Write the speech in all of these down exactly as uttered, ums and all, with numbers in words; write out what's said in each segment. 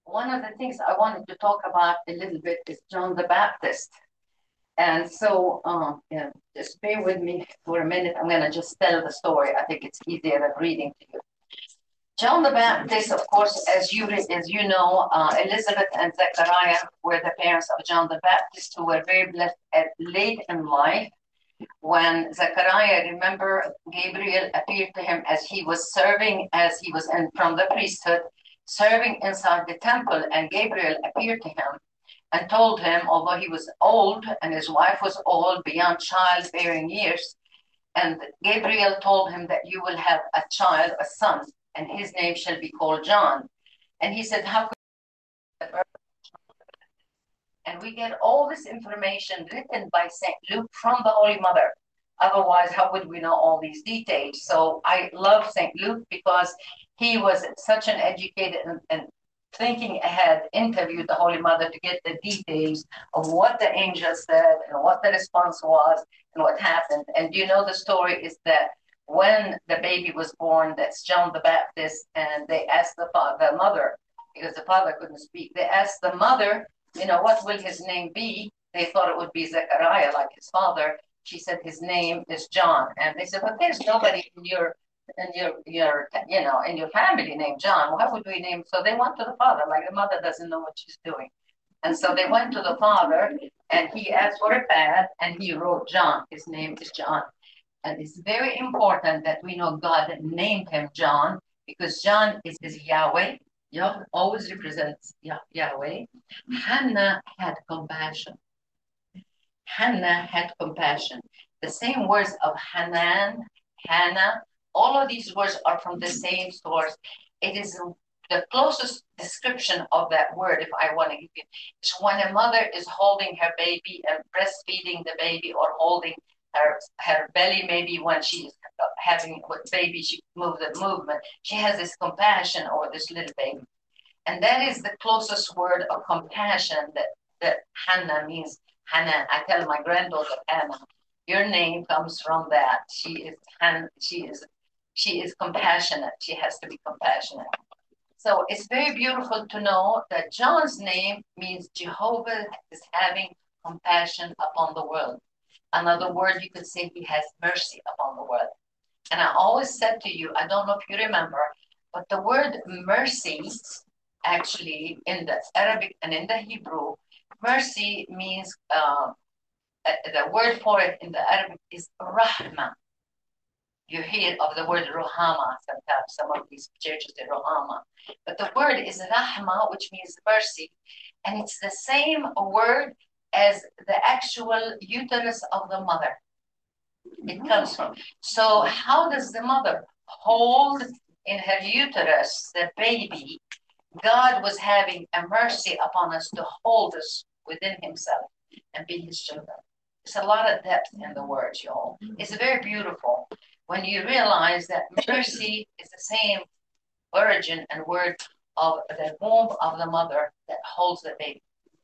one of the things I wanted to talk about a little bit is John the Baptist. And so, um, yeah, just bear with me for a minute. I'm going to just tell the story. I think it's easier than reading to you. John the Baptist, of course, as you as you know, uh, Elizabeth and Zechariah were the parents of John the Baptist, who were very blessed at late in life. When Zechariah, remember, Gabriel appeared to him as he was serving, as he was in from the priesthood, serving inside the temple, and Gabriel appeared to him and told him, although he was old and his wife was old beyond childbearing years, and Gabriel told him that you will have a child, a son, and his name shall be called John. And he said, how could and we get all this information written by Saint Luke from the Holy Mother. Otherwise, how would we know all these details? So I love Saint Luke because he was such an educated and, and thinking ahead, interviewed the Holy Mother to get the details of what the angel said and what the response was and what happened. And you know the story is that when the baby was born, that's John the Baptist, and they asked the, the mother, because the father couldn't speak, they asked the mother, you know, what will his name be? They thought it would be Zechariah, like his father. She said his name is John. And they said, but there's nobody in your in your your you know in your family named John. Why would we name? So they went to the father, like the mother doesn't know what she's doing. And so they went to the father, and he asked for a pad, and he wrote John. His name is John. And it's very important that we know God named him John, because John is, is Yahweh. Yahweh always represents Yahweh. Hannah had compassion. Hannah had compassion. The same words of Hanan, Hannah, all of these words are from the same source. It is the closest description of that word, if I want to give you, is when a mother is holding her baby and breastfeeding the baby, or holding her her belly, maybe when she's having with baby, she moves the movement. She has this compassion over this little baby. And that is the closest word of compassion that, that Hannah means. Hannah, I tell my granddaughter Hannah, your name comes from that. She is she is she is compassionate. She has to be compassionate. So it's very beautiful to know that John's name means Jehovah is having compassion upon the world. Another word you could say, he has mercy upon the world. And I always said to you, I don't know if you remember, but the word mercy, actually in the Arabic and in the Hebrew, mercy means, uh, the word for it in the Arabic is rahma. You hear of the word rohama sometimes, some of these churches say rohama. But the word is rahma, which means mercy. And it's the same word as the actual uterus of the mother. It comes from. So how does the mother hold in her uterus the baby? God was having a mercy upon us to hold us within himself and be his children. There's a lot of depth in the words, y'all. It's very beautiful when you realize that mercy is the same origin and word of the womb of the mother that holds the baby.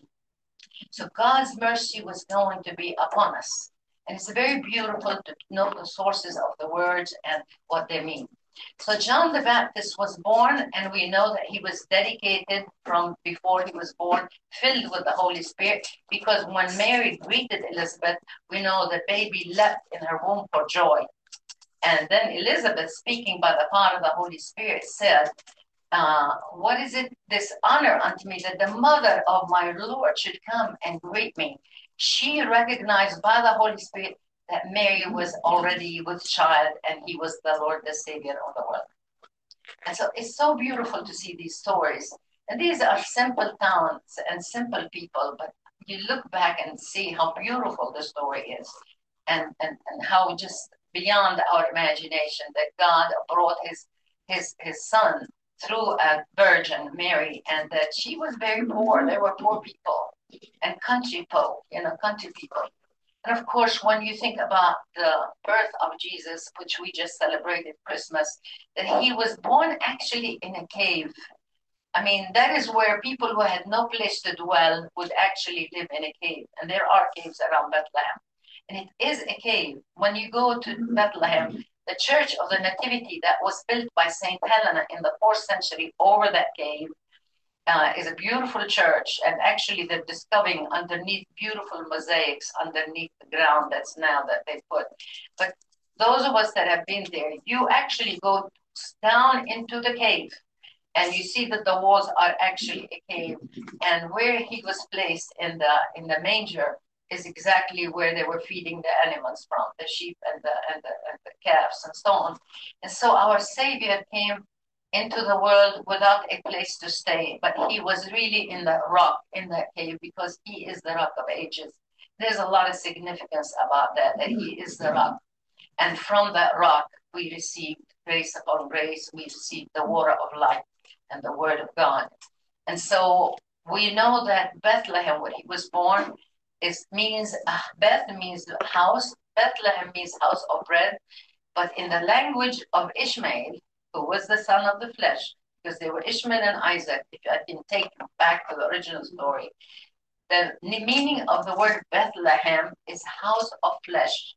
So God's mercy was going to be upon us. And it's very beautiful to know the sources of the words and what they mean. So John the Baptist was born, and we know that he was dedicated from before he was born, filled with the Holy Spirit, because when Mary greeted Elizabeth, we know the baby leapt in her womb for joy. And then Elizabeth, speaking by the power of the Holy Spirit, said, uh, what is it, this honor unto me, that the mother of my Lord should come and greet me? She recognized by the Holy Spirit that Mary was already with child, and he was the Lord, the Savior of the world. And so it's so beautiful to see these stories. And these are simple towns and simple people, but you look back and see how beautiful the story is, and, and, and how just beyond our imagination that God brought his, his, his son through a virgin, Mary, and that she was very poor. They were poor people and country folk, you know, country people. And of course, when you think about the birth of Jesus, which we just celebrated Christmas, that he was born actually in a cave. I mean, that is where people who had no place to dwell would actually live in a cave. And there are caves around Bethlehem. And it is a cave. When you go to Bethlehem, the Church of the Nativity that was built by Saint Helena in the fourth century over that cave, uh, is a beautiful church, and actually they're discovering underneath beautiful mosaics underneath the ground that's now that they put. But those of us that have been there, you actually go down into the cave, and you see that the walls are actually a cave, and where he was placed in the in the manger is exactly where they were feeding the animals from, the sheep and the and the, and the calves and so on. And so our Savior came into the world without a place to stay, but he was really in the rock, in that cave, because he is the rock of ages. There's a lot of significance about that, that he is the rock. And from that rock, we received grace upon grace. We received the water of life and the word of God. And so we know that Bethlehem, where he was born, is means uh, Beth means house. Bethlehem means house of bread. But in the language of Ishmael, who was the son of the flesh, because they were Ishmael and Isaac, if I can take you back to the original story, the meaning of the word Bethlehem is house of flesh.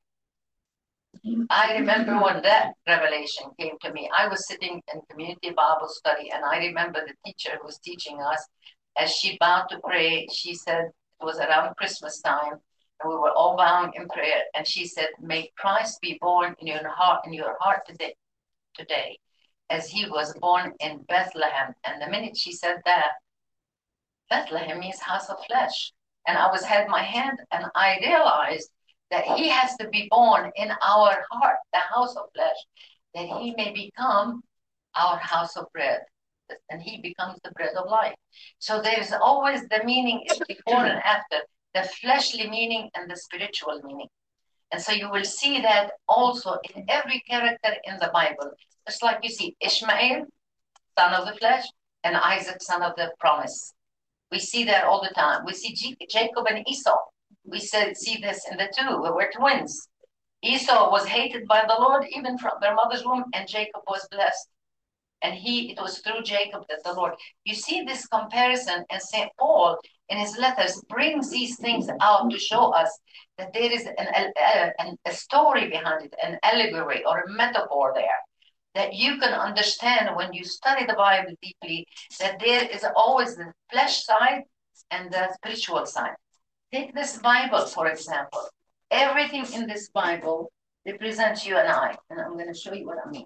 I remember when that revelation came to me, I was sitting in community Bible study, and I remember the teacher who was teaching us, as she bowed to pray, she said, it was around Christmas time, and we were all bowing in prayer, and she said, may Christ be born in your heart, in your heart today, today, as he was born in Bethlehem. And the minute she said that, Bethlehem means house of flesh. And I was had my hand, and I realized that he has to be born in our heart, the house of flesh, that he may become our house of bread, and he becomes the bread of life. So there's always the meaning is before and after, the fleshly meaning and the spiritual meaning. And so you will see that also in every character in the Bible. Just like you see Ishmael, son of the flesh, and Isaac, son of the promise. We see that all the time. We see Jacob and Esau. We said, see this in the two. We were twins. Esau was hated by the Lord even from their mother's womb, and Jacob was blessed. And he, it was through Jacob that the Lord. You see this comparison, and Saint Paul in his letters brings these things out to show us that there is an, a, a story behind it, an allegory or a metaphor there, that you can understand when you study the Bible deeply, that there is always the flesh side and the spiritual side. Take this Bible, for example. Everything in this Bible represents you and I, and I'm going to show you what I mean.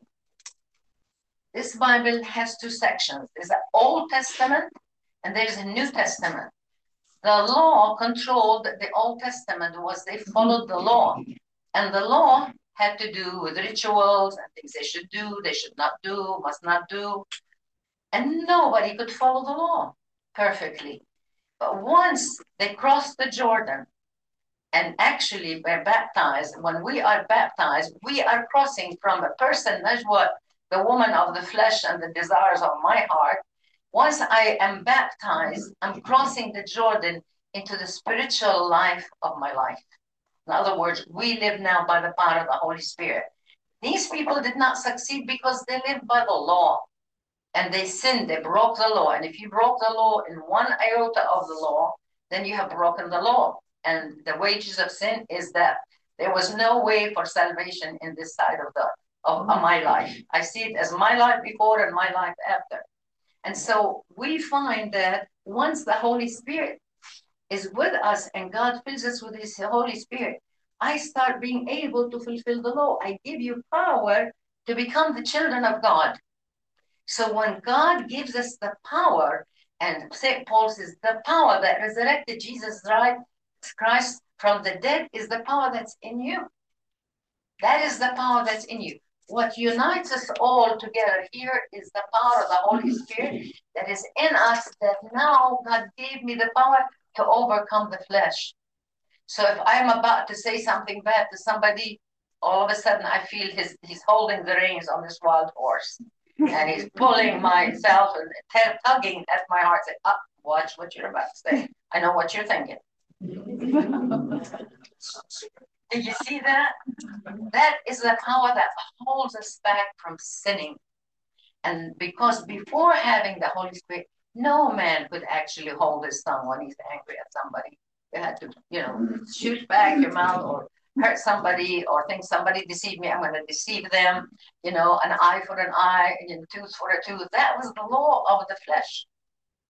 This Bible has two sections. There's an Old Testament and there's a New Testament. The law controlled the Old Testament was they followed the law, and the law had to do with rituals and things they should do, they should not do, must not do. And nobody could follow the law perfectly. But once they crossed the Jordan and actually were baptized, when we are baptized, we are crossing from a person, that's what the woman of the flesh and the desires of my heart. Once I am baptized, I'm crossing the Jordan into the spiritual life of my life. In other words, we live now by the power of the Holy Spirit. These people did not succeed because they lived by the law. And they sinned, they broke the law. And if you broke the law in one iota of the law, then you have broken the law. And the wages of sin is death. There was no way for salvation in this side of the of, of my life. I see it as my life before and my life after. And so we find that once the Holy Spirit is with us and God fills us with his Holy Spirit, I start being able to fulfill the law. I give you power to become the children of God. So when God gives us the power, and Saint Paul says, the power that resurrected Jesus Christ from the dead is the power that's in you. That is the power that's in you. What unites us all together here is the power of the Holy Spirit that is in us, that now God gave me the power to overcome the flesh. So if I'm about to say something bad to somebody, all of a sudden I feel his, he's holding the reins on this wild horse. And he's pulling myself and t- tugging at my heart, saying, oh, watch what you're about to say. I know what you're thinking. Did you see that? That is the power that holds us back from sinning. And because before having the Holy Spirit, no man could actually hold his tongue when he's angry at somebody. You had to, you know, shoot back your mouth or hurt somebody or think somebody deceived me, I'm going to deceive them. You know, an eye for an eye and a tooth for a tooth. That was the law of the flesh.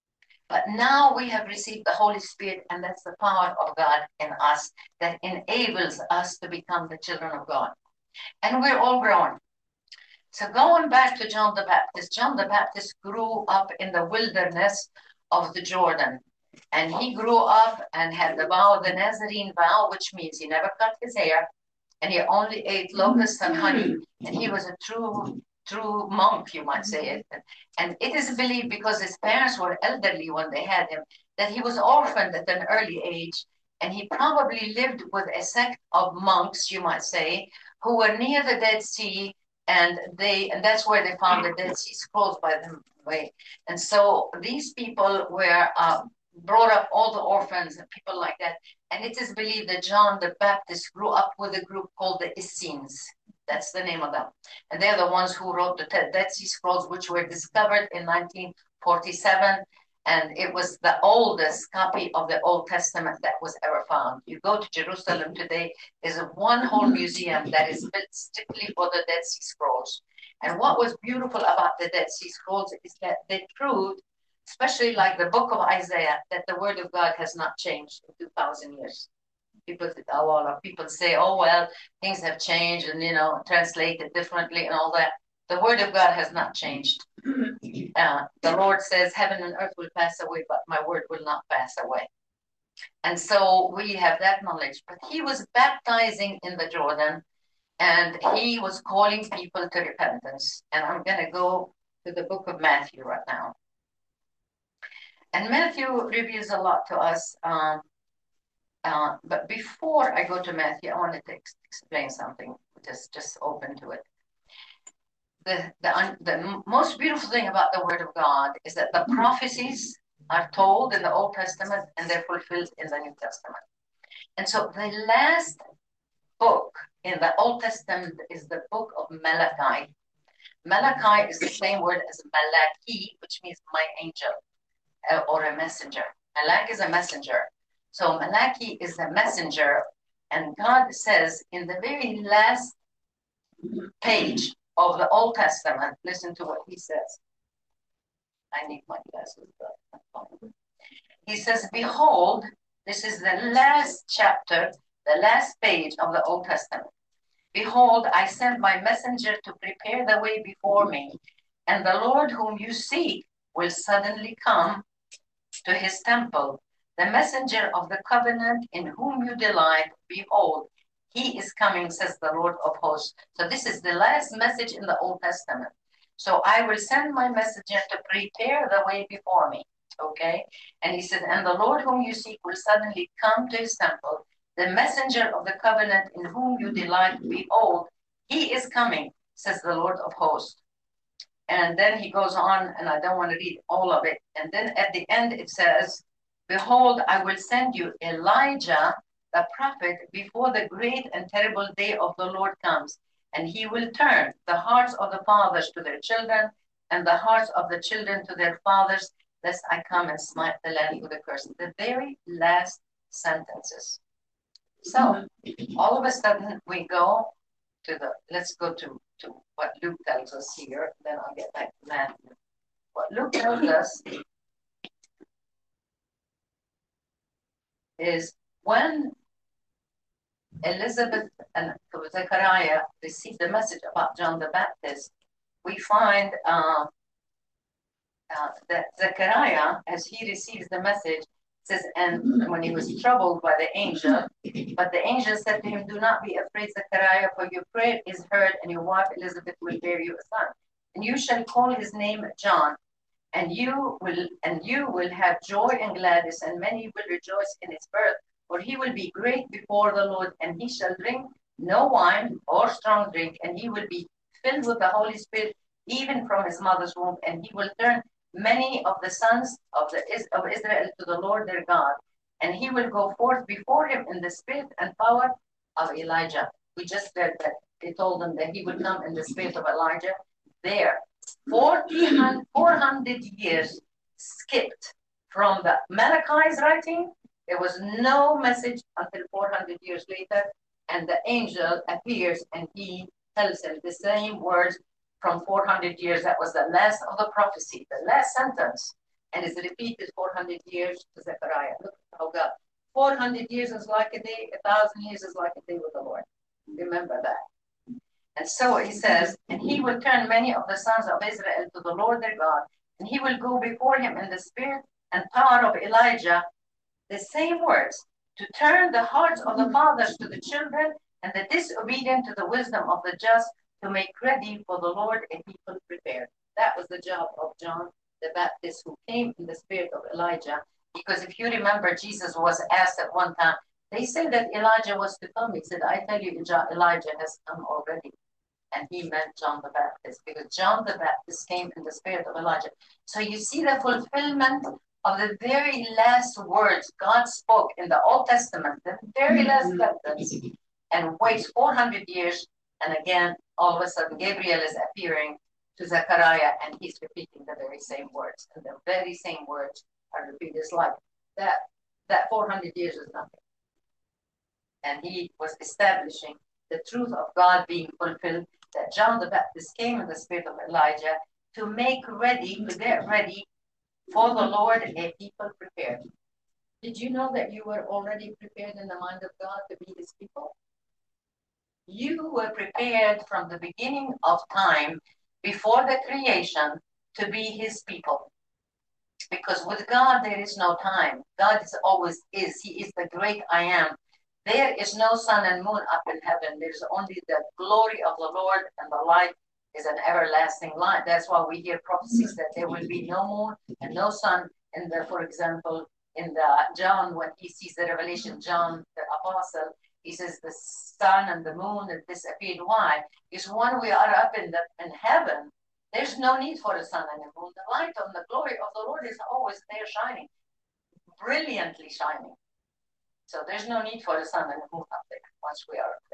But now we have received the Holy Spirit, and that's the power of God in us that enables us to become the children of God. And we're all growing. So going back to John the Baptist, John the Baptist grew up in the wilderness of the Jordan. And he grew up and had the vow, the Nazarene vow, which means he never cut his hair, and he only ate locusts and honey. And he was a true, true monk, you might say it. And it is believed, because his parents were elderly when they had him, that he was orphaned at an early age. And he probably lived with a sect of monks, you might say, who were near the Dead Sea. And they, and that's where they found the Dead Sea Scrolls, by the way. And so these people were uh, brought up, all the orphans and people like that. And it is believed that John the Baptist grew up with a group called the Essenes. That's the name of them. And they're the ones who wrote the Dead Sea Scrolls, which were discovered in nineteen forty-seven. And it was the oldest copy of the Old Testament that was ever found. You go to Jerusalem today, there's a one whole museum that is built strictly for the Dead Sea Scrolls. And what was beautiful about the Dead Sea Scrolls is that they proved, especially like the book of Isaiah, that the word of God has not changed in two thousand years. People, a lot of people say, oh, well, things have changed and, you know, translated differently and all that. The word of God has not changed. Uh, the Lord says, heaven and earth will pass away, but my word will not pass away. And so we have that knowledge. But he was baptizing in the Jordan, and he was calling people to repentance. And I'm going to go to the book of Matthew right now. And Matthew reveals a lot to us. Um, uh, but before I go to Matthew, I wanted to ex- explain something, just, just open to it. The, the, the most beautiful thing about the Word of God is that the prophecies are told in the Old Testament and they're fulfilled in the New Testament. And so the last book in the Old Testament is the book of Malachi. Malachi is the same word as Malachi, which means my angel uh, or a messenger. Malak is a messenger. So Malachi is the messenger. And God says in the very last page of the Old Testament, listen to what he says. I need my glasses. He says, behold, this is the last chapter, the last page of the Old Testament. Behold, I send my messenger to prepare the way before me, and the Lord whom you seek will suddenly come to his temple. The messenger of the covenant in whom you delight, behold, he is coming, says the Lord of hosts. So this is the last message in the Old Testament. So I will send my messenger to prepare the way before me. Okay? And he says, and the Lord whom you seek will suddenly come to his temple. The messenger of the covenant in whom you delight, behold, he is coming, says the Lord of hosts. And then he goes on, and I don't want to read all of it. And then at the end it says, behold, I will send you Elijah, the prophet, before the great and terrible day of the Lord comes. And he will turn the hearts of the fathers to their children, and the hearts of the children to their fathers, lest I come and smite the land with a curse. The very last sentences. So all of a sudden we go to the, let's go to, to what Luke tells us here, then I'll get back to Matthew. What Luke tells us is when Elizabeth and Zechariah received the message about John the Baptist, we find uh, uh, that Zechariah, as he receives the message, says, and when he was troubled by the angel, but the angel said to him, do not be afraid, Zechariah, for your prayer is heard, and your wife Elizabeth will bear you a son. And you shall call his name John, and you will and you will have joy and gladness, and many will rejoice in his birth, for he will be great before the Lord, and he shall drink no wine or strong drink, and he will be filled with the Holy Spirit, even from his mother's womb, and he will turn many of the sons of the of Israel to the Lord their God, and he will go forth before him in the spirit and power of Elijah. We just read that they told him that he would come in the spirit of Elijah. There, four hundred years skipped from the Malachi's writing. There was no message until four hundred years later, and the angel appears and he tells him the same words from four hundred years. That was the last of the prophecy, the last sentence. and is repeated four hundred years to Zechariah. Look how God, four hundred years is like a day, a thousand years is like a day with the Lord. Remember that. And so he says, and he will turn many of the sons of Israel to the Lord their God, and he will go before him in the spirit and power of Elijah, the same words, to turn the hearts of the fathers to the children, and the disobedient to the wisdom of the just, to make ready for the Lord a people prepared. That was the job of John the Baptist, who came in the spirit of Elijah. Because if you remember, Jesus was asked at one time, they said that Elijah was to come. He said, I tell you, Elijah has come already. And he meant John the Baptist, because John the Baptist came in the spirit of Elijah. So you see the fulfillment of the very last words God spoke in the Old Testament, the very last sentence, and waits four hundred years. And again, all of a sudden, Gabriel is appearing to Zechariah, and he's repeating the very same words. And the very same words are repeated. It's like that, that four hundred years is nothing. And he was establishing the truth of God being fulfilled, that John the Baptist came in the spirit of Elijah to make ready, to get ready for the Lord, a people prepared. Did you know that you were already prepared in the mind of God to be his people? You were prepared from the beginning of time, before the creation, to be his people. Because with God, there is no time. God is always is. He is the great I am. There is no sun and moon up in heaven. There's only the glory of the Lord, and the light is an everlasting light. That's why we hear prophecies that there will be no moon and no sun. In the, for example, in the John, when he sees the revelation, John the apostle, he says the sun and the moon have disappeared. Why? Because when we are up in the in heaven, there's no need for the sun and the moon. The light and the glory of the Lord is always there, shining, brilliantly shining. So there's no need for the sun and the moon up there once we are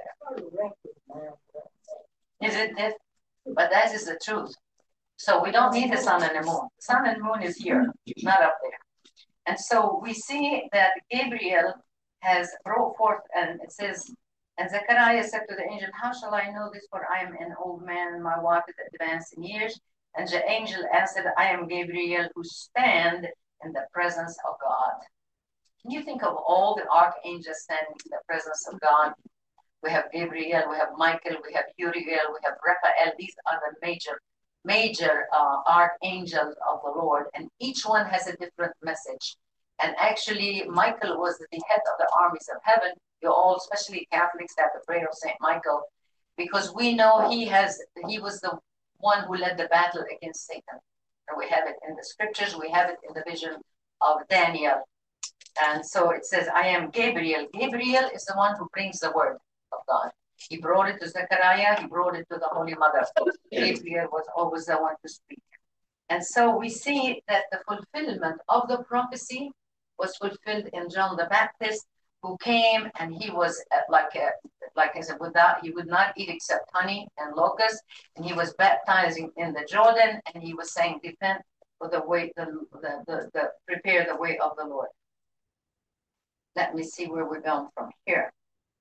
up there. Is it this? But that is the truth. So we don't need the sun and the moon. The sun and the moon is here, not up there. And so we see that Gabriel has brought forth, and it says, and Zechariah said to the angel, how shall I know this? For I am an old man, and my wife is advanced in years. And the angel answered, I am Gabriel, who stand in the presence of God. Can you think of all the archangels standing in the presence of God? We have Gabriel, we have Michael, we have Uriel, we have Raphael. These are the major, major uh, archangels of the Lord, and each one has a different message. And actually, Michael was the head of the armies of heaven. You all, especially Catholics, have the prayer of Saint Michael, because we know he has, he was the one who led the battle against Satan. And we have it in the scriptures, we have it in the vision of Daniel. And so it says, I am Gabriel. Gabriel is the one who brings the word of God. He brought it to Zechariah, he brought it to the Holy Mother. Gabriel was always the one to speak. And so we see that the fulfillment of the prophecy was fulfilled in John the Baptist, who came, and he was like a, like I said, without, he would not eat except honey and locusts, and he was baptizing in the Jordan, and he was saying, "Repent for the way, the, the, the, the prepare the way of the Lord." Let me see where we're going from here.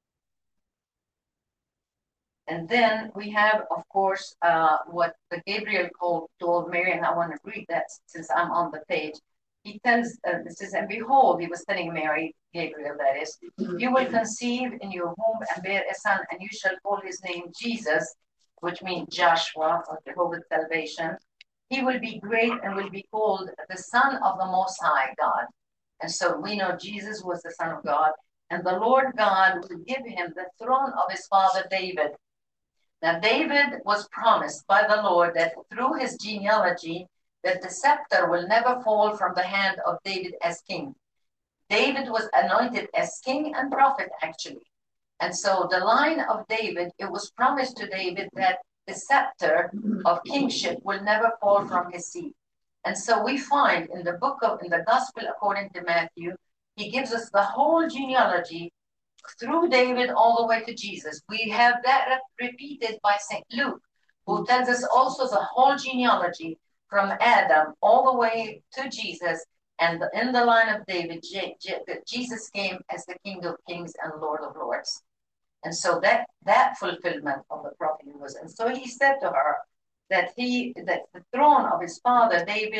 And then we have, of course, uh, what the Gabriel called told Mary, and I want to read that since I'm on the page. He tells, uh, this is, and behold, he was telling Mary, Gabriel, that is, you will conceive in your womb and bear a son, and you shall call his name Jesus, which means Joshua, or Jehovah's salvation. He will be great and will be called the Son of the Most High God. And so we know Jesus was the Son of God, and the Lord God will give him the throne of his father David. Now, David was promised by the Lord that through his genealogy, that the scepter will never fall from the hand of David as king. David was anointed as king and prophet, actually. And so the line of David, it was promised to David that the scepter of kingship will never fall from his seed. And so we find in the book of, in the gospel according to Matthew, he gives us the whole genealogy through David all the way to Jesus. We have that repeated by Saint Luke, who tells us also the whole genealogy from Adam all the way to Jesus. And in the line of David, Jesus came as the King of Kings and Lord of Lords. And so that that fulfillment of the prophecy was. And so he said to her that he that the throne of his father David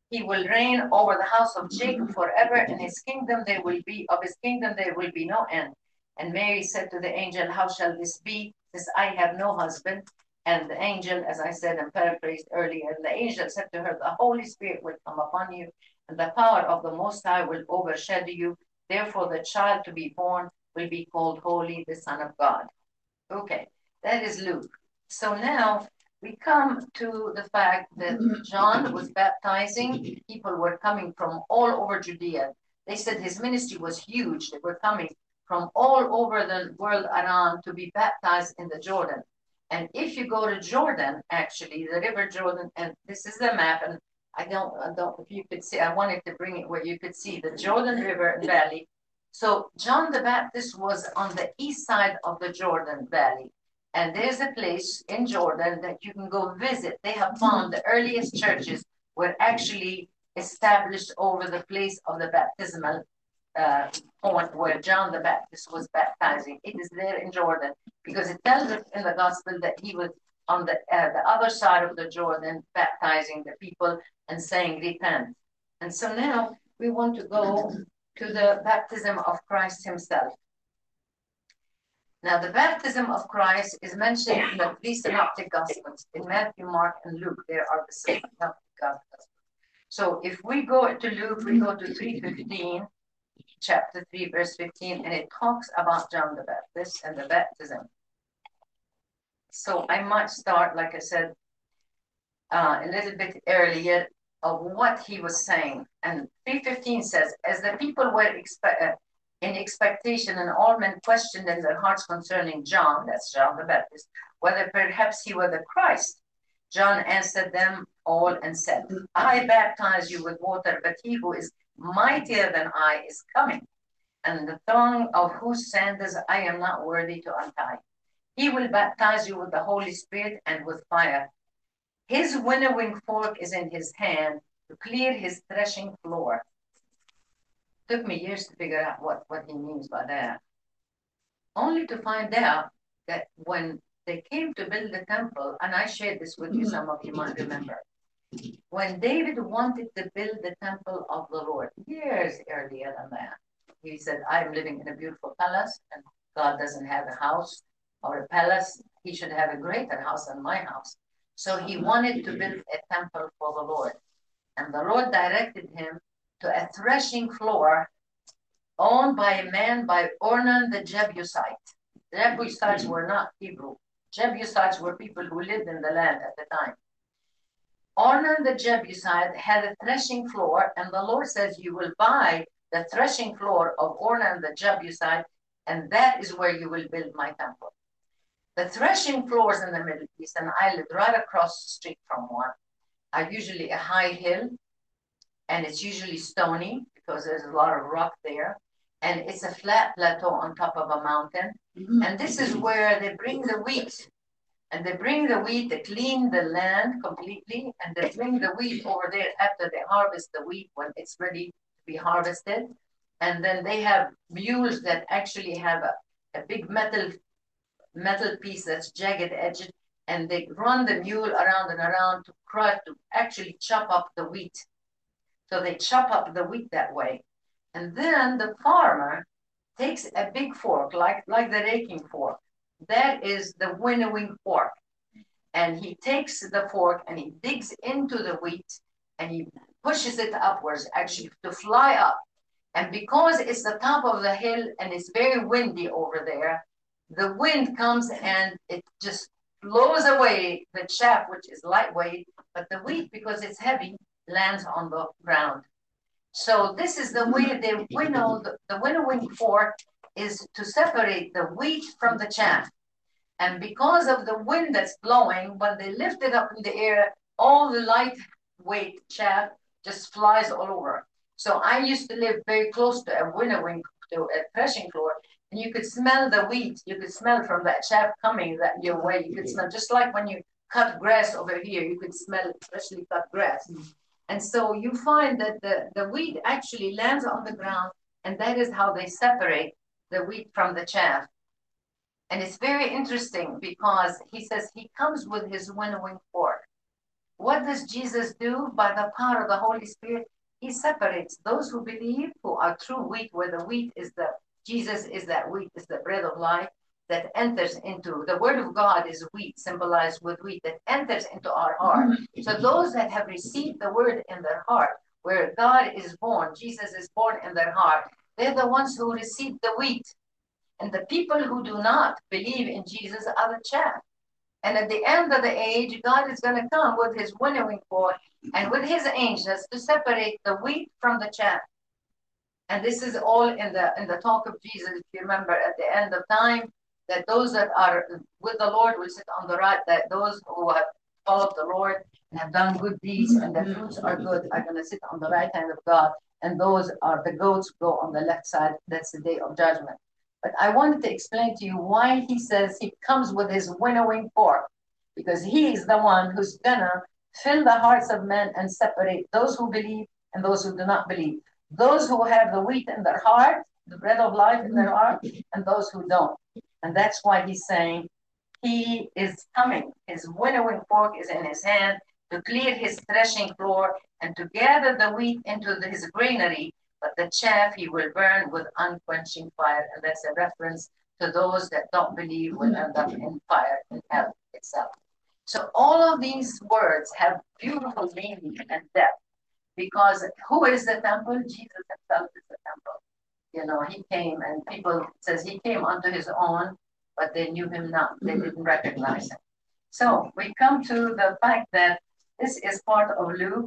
He will reign over the house of Jacob forever, and his kingdom there will be of his kingdom there will be no end. And Mary said to the angel, how shall this be, since I have no husband? And the angel, as I said and paraphrased earlier, the angel said to her, the Holy Spirit will come upon you, and the power of the Most High will overshadow you. Therefore, the child to be born will be called Holy, the Son of God. Okay, that is Luke. So now we come to the fact that John was baptizing. People were coming from all over Judea. They said his ministry was huge. They were coming from all over the world around to be baptized in the Jordan. And if you go to Jordan, actually, the River Jordan, and this is the map, and I don't, I don't, if you could see, I wanted to bring it where you could see the Jordan River and Valley. So John the Baptist was on the east side of the Jordan Valley. And there's a place in Jordan that you can go visit. They have found the earliest churches were actually established over the place of the baptismal uh, point where John the Baptist was baptizing. It is there in Jordan because it tells us in the gospel that he was on the, uh, the other side of the Jordan baptizing the people and saying, repent. And so now we want to go to the baptism of Christ himself. Now, the baptism of Christ is mentioned in the three synoptic gospels. In Matthew, Mark, and Luke, there are the synoptic gospels. So if we go to Luke, we go to three fifteen, chapter three, verse fifteen, and it talks about John the Baptist and the baptism. So I might start, like I said, uh, a little bit earlier of what he was saying. And three fifteen says, as the people were expect, uh, in expectation, and all men questioned in their hearts concerning John, that's John the Baptist, whether perhaps he were the Christ. John answered them all and said, I baptize you with water, but he who is mightier than I is coming, and the thong of whose sandals I am not worthy to untie. He will baptize you with the Holy Spirit and with fire. His winnowing fork is in his hand to clear his threshing floor. Took me years to figure out what, what he means by that. Only to find out that when they came to build the temple, and I shared this with you, some of you might remember, when David wanted to build the temple of the Lord, years earlier than that, he said, I'm living in a beautiful palace, and God doesn't have a house or a palace. He should have a greater house than my house. So he wanted to build a temple for the Lord. And the Lord directed him to a threshing floor owned by a man by Ornan the Jebusite. The Jebusites were not Hebrew. Jebusites were people who lived in the land at the time. Ornan the Jebusite had a threshing floor, and the Lord says, you will buy the threshing floor of Ornan the Jebusite, and that is where you will build my temple. The threshing floors in the Middle East, and I lived right across the street from one, are usually a high hill, and it's usually stony because there's a lot of rock there. And it's a flat plateau on top of a mountain. Mm-hmm. And this is where they bring the wheat. And they bring the wheat, they clean the land completely, and they bring the wheat over there after they harvest the wheat when it's ready to be harvested. And then they have mules that actually have a, a big metal, metal piece that's jagged edged, and they run the mule around and around to crush, to actually chop up the wheat. So they chop up the wheat that way. And then the farmer takes a big fork, like, like the raking fork. That is the winnowing fork. And he takes the fork and he digs into the wheat and he pushes it upwards, actually, to fly up. And because it's the top of the hill and it's very windy over there, the wind comes and it just blows away the chaff, which is lightweight, but the wheat, because it's heavy, lands on the ground. So this is the way they winnow, the, the winnowing fork is to separate the wheat from the chaff. And because of the wind that's blowing, when they lift it up in the air, all the lightweight chaff just flies all over. So I used to live very close to a winnowing, to a threshing floor, and you could smell the wheat. You could smell from that chaff coming that your way. You could smell, just like when you cut grass over here, you could smell freshly cut grass. Mm-hmm. And so you find that the, the wheat actually lands on the ground, and that is how they separate the wheat from the chaff. And it's very interesting because he says he comes with his winnowing fork. What does Jesus do? By the power of the Holy Spirit, he separates those who believe, who are true wheat, where the wheat is the, Jesus is that wheat, is the bread of life that enters into, the word of God is wheat, symbolized with wheat, that enters into our heart. So those that have received the word in their heart, where God is born, Jesus is born in their heart, they're the ones who receive the wheat. And the people who do not believe in Jesus are the chaff. And at the end of the age, God is going to come with his winnowing fork and with his angels to separate the wheat from the chaff. And this is all in the in the talk of Jesus. If you remember, at the end of time, that those that are with the Lord will sit on the right, that those who have followed the Lord and have done good deeds and their fruits are good are going to sit on the right hand of God. And those are the goats go on the left side. That's the day of judgment. But I wanted to explain to you why he says he comes with his winnowing fork, because he is the one who's gonna fill the hearts of men and separate those who believe and those who do not believe. Those who have the wheat in their heart, the bread of life in their heart, and those who don't. And that's why he's saying he is coming. His winnowing fork is in his hand to clear his threshing floor and to gather the wheat into his granary, but the chaff he will burn with unquenching fire. And that's a reference to those that don't believe will end up in fire in hell itself. So all of these words have beautiful meaning and depth, because who is the temple? Jesus himself is the temple. You know, he came, and people says he came unto his own, but they knew him not. They didn't recognize him. So we come to the fact that this is part of Luke.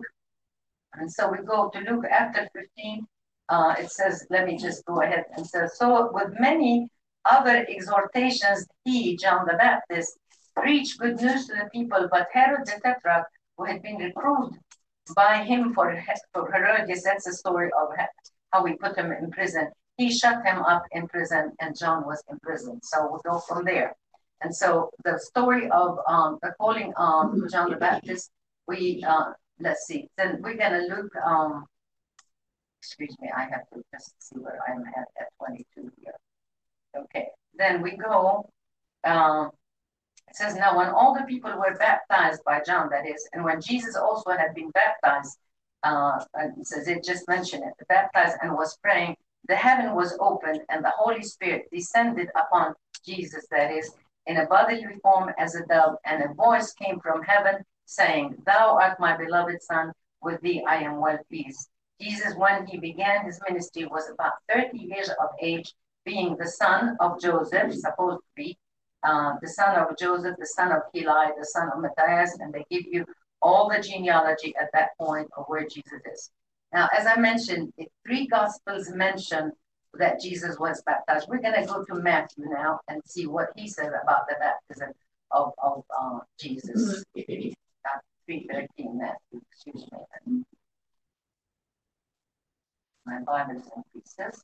And so we go to Luke after fifteen. Uh, it says, let me just go ahead and say, so with many other exhortations, he, John the Baptist, preached good news to the people, but Herod the Tetrarch, who had been reproved by him for, for Herodias, that's the story of how we put him in prison. He shut him up in prison, and John was in prison. So we'll go from there. And so the story of um, the calling of John the Baptist, we, uh, let's see, then we're going to look, um, excuse me, I have to just see where I'm at at twenty-two here. Okay, then we go, um, it says, now when all the people were baptized by John, that is, and when Jesus also had been baptized, uh, and it says, it just mentioned it, baptized and was praying, the heaven was opened and the Holy Spirit descended upon Jesus, that is, in a bodily form as a dove, and a voice came from heaven saying, thou art my beloved Son, with thee I am well pleased. Jesus, when he began his ministry, was about thirty years of age, being the son of Joseph, supposed to be, uh, the son of Joseph, the son of Heli, the son of Matthias, and they give you all the genealogy at that point of where Jesus is. Now, as I mentioned, the three Gospels mention that Jesus was baptized. We're going to go to Matthew now and see what he says about the baptism of, of uh, Jesus. Uh, three thirteen, Matthew, excuse me. My Bible is in pieces.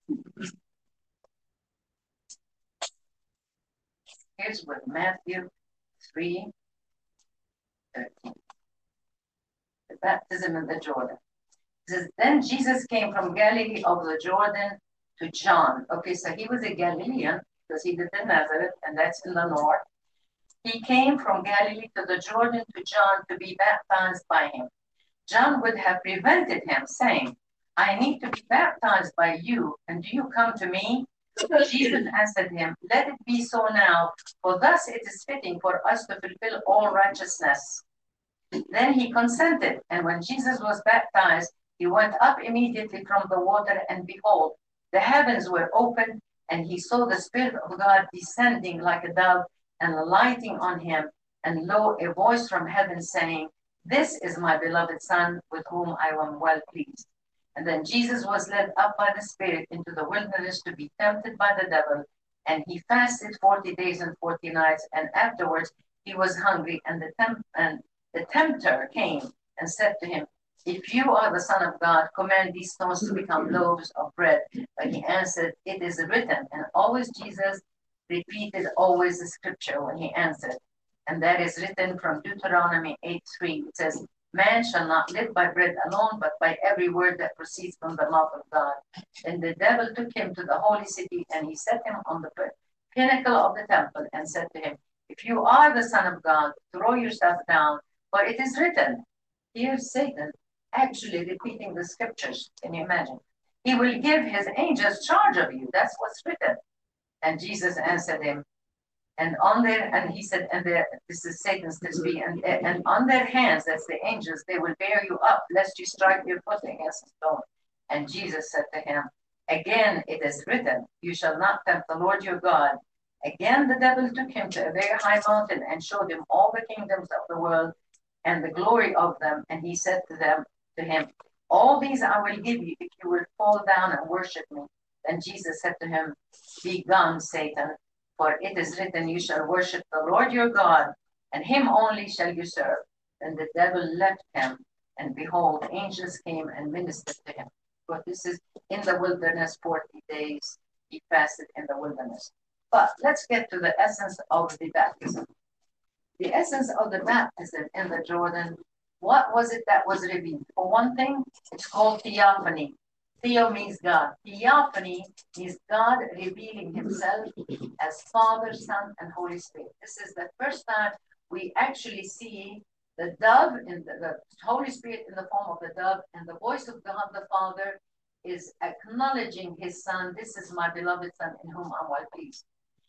Here's with Matthew three thirteen. The baptism in the Jordan. It says, then Jesus came from Galilee of the Jordan to John. Okay, so he was a Galilean because he lived in Nazareth, and that's in the north. He came from Galilee to the Jordan to John to be baptized by him. John would have prevented him, saying, I need to be baptized by you, and do you come to me? Jesus answered him, let it be so now, for thus it is fitting for us to fulfill all righteousness. Then he consented, and when Jesus was baptized, he went up immediately from the water, and behold, the heavens were opened, and he saw the Spirit of God descending like a dove and alighting on him. And lo, a voice from heaven saying, this is my beloved Son, with whom I am well pleased. And then Jesus was led up by the Spirit into the wilderness to be tempted by the devil. And he fasted forty days and forty nights. And afterwards he was hungry. And the, temp- and the tempter came and said to him, if you are the Son of God, command these stones to become loaves of bread. But he answered, it is written. And always Jesus repeated always the scripture when he answered. And that is written from Deuteronomy eight three. It says, man shall not live by bread alone, but by every word that proceeds from the mouth of God. And the devil took him to the holy city, and he set him on the pinnacle of the temple, and said to him, if you are the Son of God, throw yourself down, For it is written, here's Satan actually repeating the scriptures. Can you imagine? He will give his angels charge of you. That's what's written. And Jesus answered him, and on their, and he said, and their, this is Satan's testimony, and, and on their hands, that's the angels, they will bear you up, lest you strike your foot against a stone. And Jesus said to him, again it is written, you shall not tempt the Lord your God. Again the devil took him to a very high mountain and showed him all the kingdoms of the world and the glory of them. And he said to them, to him, all these I will give you if you will fall down and worship me. Then Jesus said to him, begone, Satan, for it is written, you shall worship the Lord your God, and him only shall you serve. Then the devil left him, and behold, angels came and ministered to him. But this is in the wilderness, forty days he fasted in the wilderness. But let's get to the essence of the baptism. The essence of the baptism in the Jordan, what was it that was revealed? For one thing, it's called theophany. Theo means God. Theophany means God revealing himself as Father, Son, and Holy Spirit. This is the first time we actually see the dove, in the, the Holy Spirit in the form of the dove, and the voice of God the Father is acknowledging his Son. This is my beloved Son in whom I'm well pleased.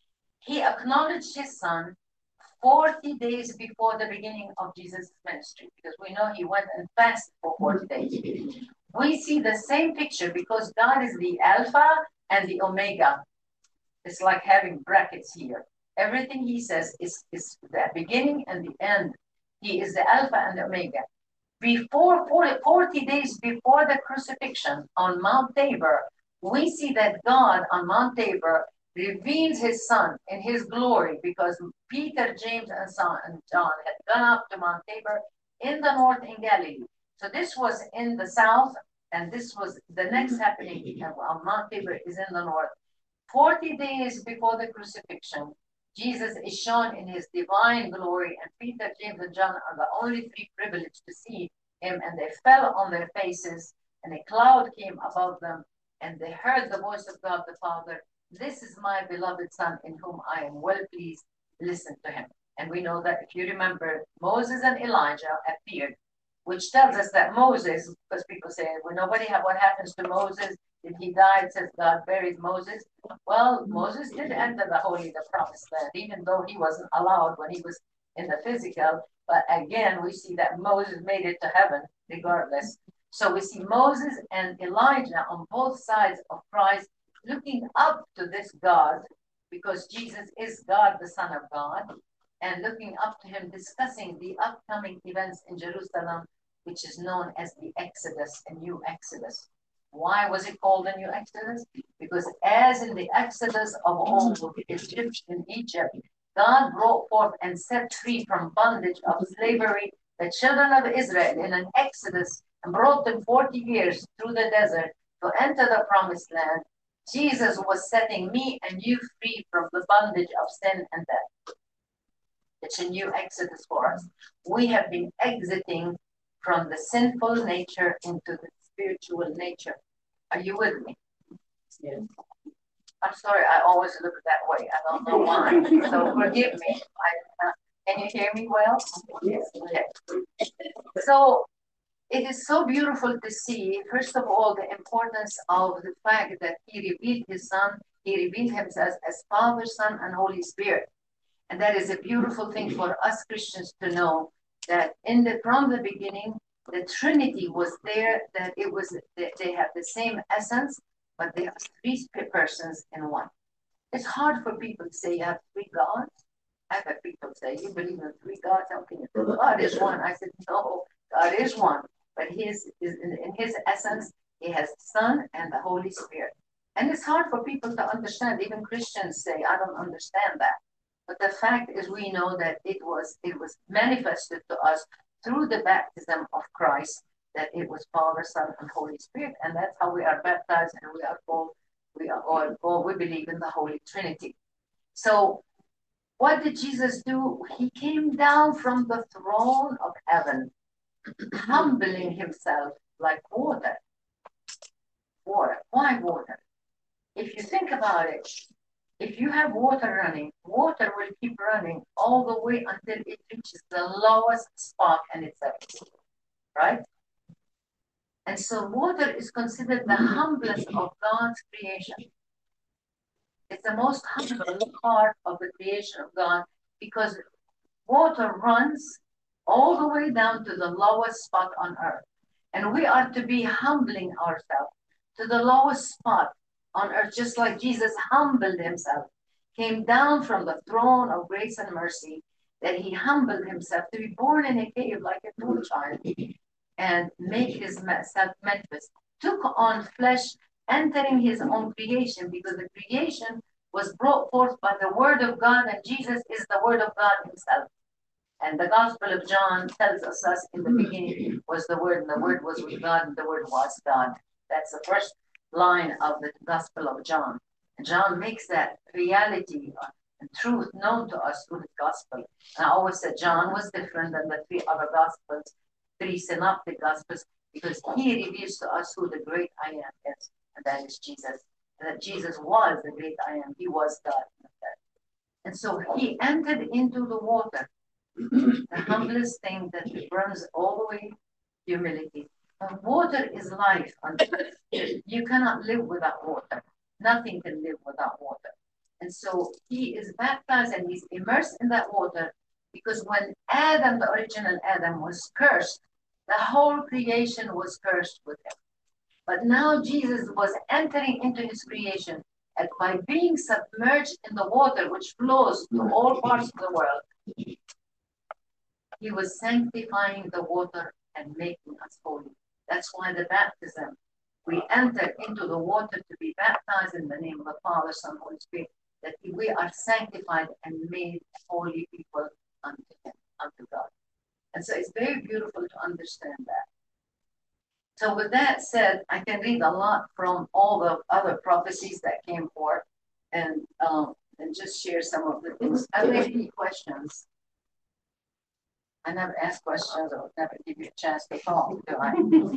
He acknowledged his Son forty days before the beginning of Jesus' ministry, because we know he went and fasted for forty days. We see the same picture because God is the Alpha and the Omega. It's like having brackets here. Everything he says is, is the beginning and the end. He is the Alpha and the Omega. Before forty, forty days before the crucifixion on Mount Tabor, we see that God on Mount Tabor reveals his Son in his glory, because Peter, James, and John had gone up to Mount Tabor in the north in Galilee. So this was in the south, and this was the next happening on Mount Tabor is in the north. forty days before the crucifixion, Jesus is shown in his divine glory, and Peter, James, and John are the only three privileged to see him, and they fell on their faces, and a cloud came above them, and they heard the voice of God the Father. This is my beloved Son in whom I am well pleased. Listen to him. And we know that if you remember, Moses and Elijah appeared, which tells us that Moses, because people say, well, nobody have what happens to Moses. Did he die? It says God buried Moses. Well, Moses did enter the holy, the promised land, even though he wasn't allowed when he was in the physical. But again, we see that Moses made it to heaven regardless. So we see Moses and Elijah on both sides of Christ looking up to this God, because Jesus is God, the Son of God, and looking up to him, discussing the upcoming events in Jerusalem, which is known as the Exodus, a new Exodus. Why was it called a new Exodus? Because as in the Exodus of all the Egyptians in Egypt, God brought forth and set free from bondage of slavery the children of Israel in an Exodus, and brought them forty years through the desert to enter the promised land. Jesus was setting me and you free from the bondage of sin and death. It's a new Exodus for us. We have been exiting from the sinful nature into the spiritual nature. Are you with me? Yes. I'm sorry, I always look that way. I don't know why. So forgive me. I, uh, can you hear me well? Yes. Okay. So it is so beautiful to see, first of all, the importance of the fact that he revealed his Son. He revealed himself as Father, Son, and Holy Spirit. And that is a beautiful thing for us Christians to know, that in the from the beginning, the Trinity was there, that it was that they have the same essence, but they are three persons in one. It's hard for people to say you have three gods. I've had people say, you believe in three gods? Okay, God is one. I said, no, God is one. But his is in, in his essence, he has the Son and the Holy Spirit. And it's hard for people to understand. Even Christians say, I don't understand that. But the fact is, we know that it was it was manifested to us through the baptism of Christ, that it was Father, Son, and Holy Spirit, and that's how we are baptized, and we are called, we are all, all we believe in the Holy Trinity. So what did Jesus do? He came down from the throne of heaven, humbling himself like water. Water. Why water? If you think about it, If you have water running, water will keep running all the way until it reaches the lowest spot and it's surface, right? And so water is considered the humblest of God's creation. It's the most humble part of the creation of God because water runs all the way down to the lowest spot on earth. And we are to be humbling ourselves to the lowest spot on earth, just like Jesus humbled himself, came down from the throne of grace and mercy, that he humbled himself to be born in a cave like a little child and make himself manifest, took on flesh, entering his own creation, because the creation was brought forth by the word of God, and Jesus is the word of God himself. And the Gospel of John tells us, us in the beginning was the Word, and the Word was with God, and the Word was God. That's the first line of the Gospel of John. And John makes that reality and truth known to us through the Gospel. And I always said John was different than the three other Gospels, three synoptic Gospels, because he reveals to us who the great I am is, and that is Jesus. And that Jesus was the great I am. He was God. And so he entered into the water. The humblest thing that runs all the way, humility. And water is life. You cannot live without water. Nothing can live without water. And so he is baptized and he's immersed in that water because when Adam, the original Adam, was cursed, the whole creation was cursed with him. But now Jesus was entering into his creation, and by being submerged in the water, which flows to all parts of the world, he was sanctifying the water and making us holy. That's why the baptism, we enter into the water to be baptized in the name of the Father, Son, Holy Spirit, that we are sanctified and made holy people unto him, unto God. And so it's very beautiful to understand that. So with that said, I can read a lot from all the other prophecies that came forth and um, and just share some of the things. Are there any questions? I never ask questions or never give you a chance to talk, do I?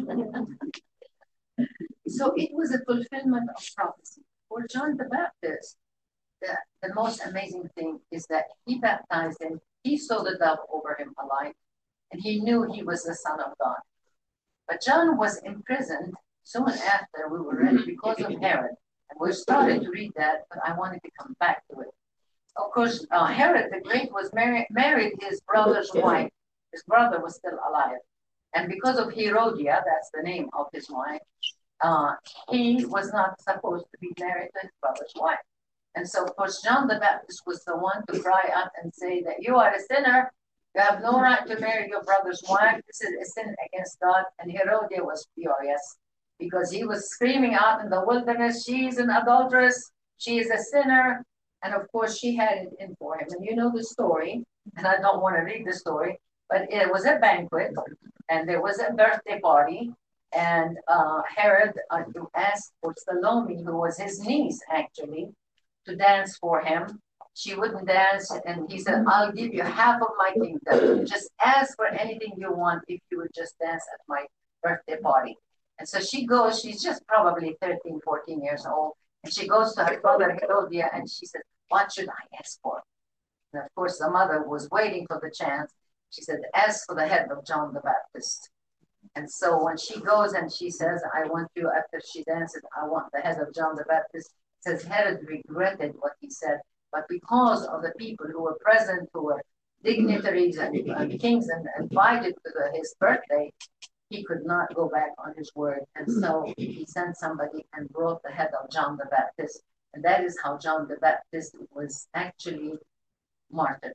So it was a fulfillment of prophecy. For John the Baptist, the, the most amazing thing is that he baptized him, he saw the dove over him alive, and he knew he was the Son of God. But John was imprisoned soon after we were ready because of Herod. And we started to read that, but I wanted to come back to it. Of course, uh, Herod the Great was married, married his brother's wife. His brother was still alive. And because of Herodia, that's the name of his wife, uh, he was not supposed to be married to his brother's wife. And so, of course, John the Baptist was the one to cry out and say that you are a sinner. You have no right to marry your brother's wife. This is a sin against God. And Herodia was furious because he was screaming out in the wilderness, she's an adulteress, she is a sinner. And of course, she had it in for him. And you know the story, and I don't want to read the story, but it was a banquet, and there was a birthday party, and uh, Herod uh, asked for Salome, who was his niece, actually, to dance for him. She wouldn't dance, and he said, I'll give you half of my kingdom. Just ask for anything you want if you would just dance at my birthday party. And so she goes, she's just probably thirteen, fourteen years old, and she goes to her mother, Herodia, and she said, what should I ask for? And of course, the mother was waiting for the chance. She said, ask for the head of John the Baptist. And so when she goes and she says, I want you, after she dances, I want the head of John the Baptist, it says Herod regretted what he said, but because of the people who were present, who were dignitaries and, and kings and invited to the, his birthday, he could not go back on his word. And so he sent somebody and brought the head of John the Baptist. And that is how John the Baptist was actually martyred.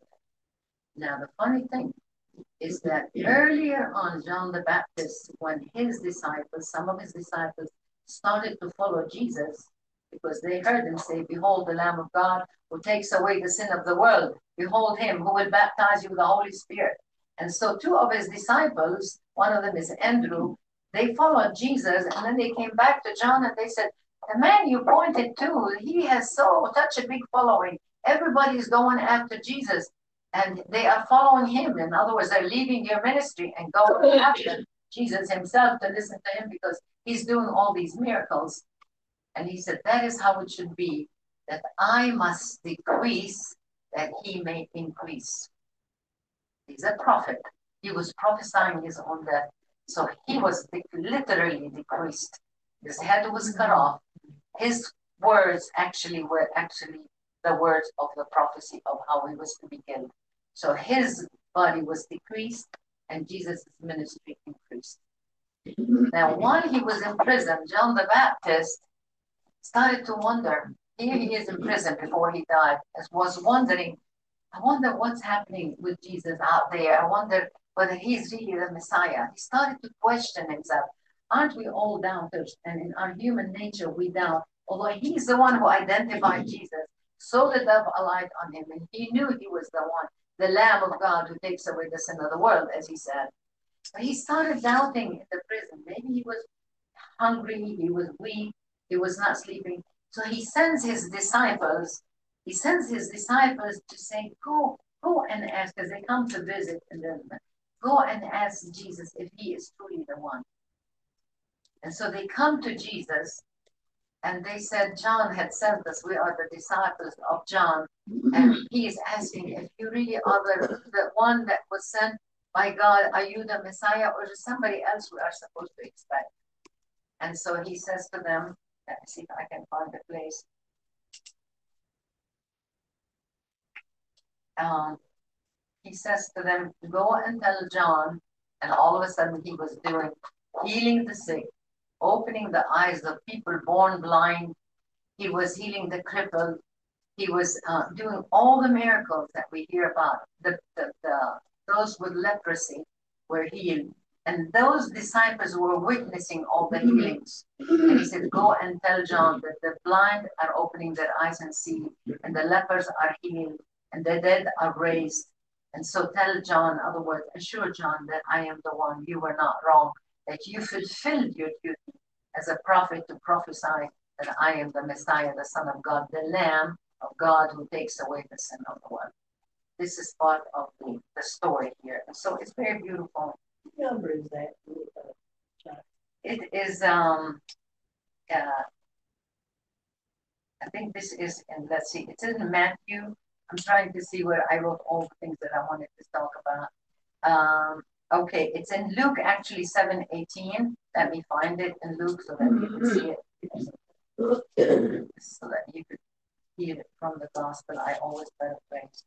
Now, the funny thing is that earlier on, John the Baptist, when his disciples, some of his disciples, started to follow Jesus, because they heard him say, behold, the Lamb of God who takes away the sin of the world. Behold him who will baptize you with the Holy Spirit. And so two of his disciples, one of them is Andrew, they followed Jesus, and then they came back to John and they said, the man you pointed to, he has so such a big following. Everybody's going after Jesus, and they are following him. In other words, they're leaving your ministry and going after Jesus himself to listen to him because he's doing all these miracles. And he said, that is how it should be that I must decrease, that he may increase. He's a prophet. He was prophesying his own death. So he was literally decreased. His head was cut off. His words actually were actually the words of the prophecy of how he was to be killed. So his body was decreased and Jesus' ministry increased. Now, while he was in prison, John the Baptist started to wonder. Here he is in prison before he died, as was wondering, I wonder what's happening with Jesus out there. I wonder whether he's really the Messiah. He started to question himself. Aren't we all doubters? And in our human nature, we doubt. Although he's the one who identified Jesus, so the devil alight on him, and he knew he was the one, the Lamb of God who takes away the sin of the world, as he said. But he started doubting in the prison. Maybe he was hungry, he was weak, he was not sleeping. So he sends his disciples, he sends his disciples to say, go, go and ask, as they come to visit, and then go and ask Jesus if he is truly the one. And so they come to Jesus, and they said, John had sent us, we are the disciples of John, and he is asking if you really are the, the one that was sent by God, are you the Messiah, or is somebody else we are supposed to expect? And so he says to them, let me see if I can find the place. Um, he says to them, go and tell John, and all of a sudden he was doing, healing the sick, opening the eyes of people born blind. He was healing the crippled. He was uh, doing all the miracles that we hear about. The, the, the, those with leprosy were healed. And those disciples were witnessing all the healings. And he said, go and tell John that the blind are opening their eyes and see, and the lepers are healed, and the dead are raised. And so tell John, in other words, assure John that I am the one, you were not wrong, that you fulfilled your duty as a prophet to prophesy that I am the Messiah, the Son of God, the Lamb of God who takes away the sin of the world. This is part of the, the story here. And so it's very beautiful. What number is that? It is, um, uh, I think this is in, let's see, it's in Matthew. I'm trying to see where I wrote all the things that I wanted to talk about. Um, okay, it's in Luke, actually, seven eighteen. Let me find it in Luke so that you can see it. So that you could hear it from the gospel. I always paraphrase.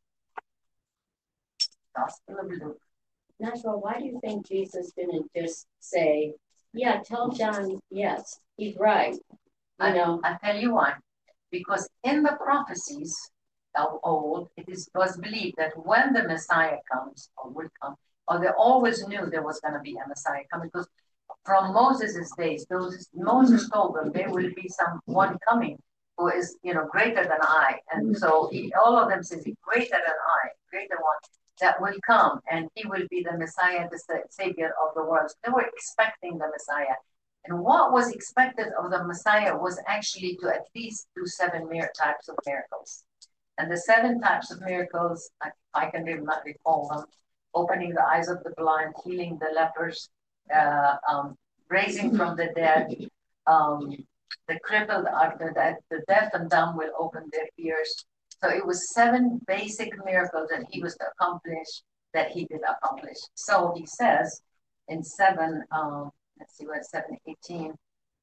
Gospel of Luke. Nashua, why do you think Jesus didn't just say, yeah, tell John, yes, he's right. You I, know, I'll tell you why. Because in the prophecies of old, it is, was believed that when the Messiah comes, or would come, or they always knew there was going to be a Messiah coming, because from Moses' days, those Moses told them there will be someone coming who is, you know, greater than I. And so he, all of them says, greater than I, greater one, that will come, and he will be the Messiah, the Savior of the world. So they were expecting the Messiah. And what was expected of the Messiah was actually to at least do seven types of miracles. And the seven types of miracles, I, I can not recall them, opening the eyes of the blind, healing the lepers, uh, um, raising from the dead, um, the crippled are the, the deaf and dumb will open their ears. So it was seven basic miracles that he was to accomplish, that he did accomplish. So he says in seven, um, let's see what seven eighteen.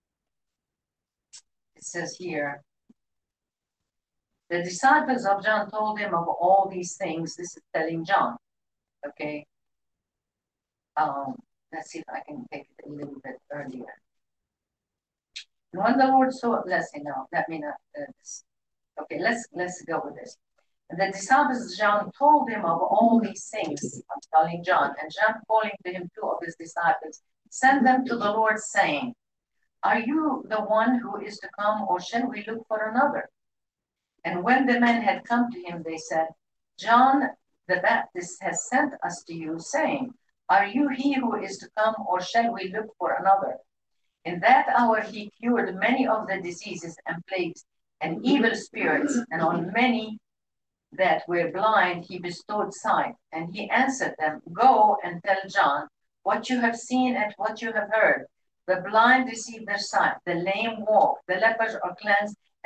It says here, the disciples of John told him of all these things. This is telling John. Okay. Um, let's see if I can take it a little bit earlier. And when the Lord saw, let's see now, let me not. Uh, okay, let's let's go with this. And the disciples of John told him of all these things. I'm telling John, and John calling to him two of his disciples, sent them to the Lord, saying, are you the one who is to come, or shall we look for another? And when the men had come to him, they said, John the Baptist has sent us to you, saying, are you he who is to come, or shall we look for another? In that hour he cured many of the diseases and plagues and evil spirits, and on many that were blind he bestowed sight. And he answered them, go and tell John what you have seen and what you have heard. The blind receive their sight, the lame walk, the lepers are cleansed,